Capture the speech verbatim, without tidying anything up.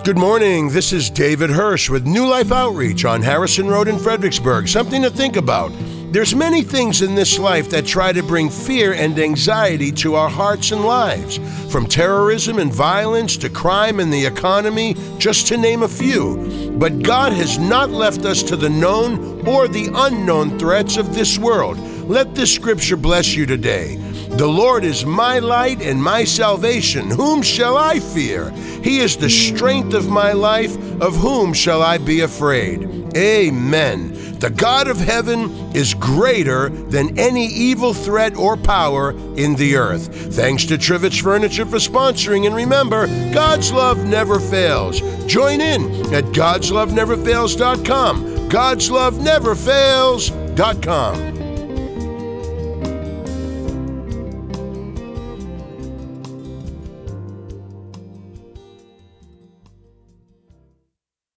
Good morning. This is David Hirsch with New Life Outreach on Harrison Road in Fredericksburg. Something to think about. There's many things in this life that try to bring fear and anxiety to our hearts and lives, from terrorism and violence to crime and the economy, just to name a few. But God has not left us to the known or the unknown threats of this world. Let this scripture bless you today. The Lord is my light and my salvation. Whom shall I fear? He is the strength of my life. Of whom shall I be afraid? Amen. The God of heaven is greater than any evil threat or power in the earth. Thanks to Trivets Furniture for sponsoring. And remember, God's love never fails. Join in at gods love never fails dot com. gods love never fails dot com.